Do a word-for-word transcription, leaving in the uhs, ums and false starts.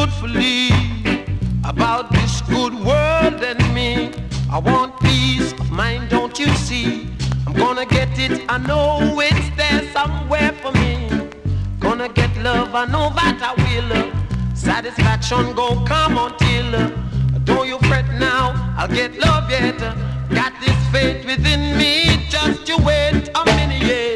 truthfully about this good world and me. I want peace of mind, don't you see? I'm gonna get it, I know it's there somewhere for me. Gonna get love, I know that I will. Satisfaction gon' come until. Don't you fret now, I'll get love yet. Got this faith within me, just you wait a minute, yeah.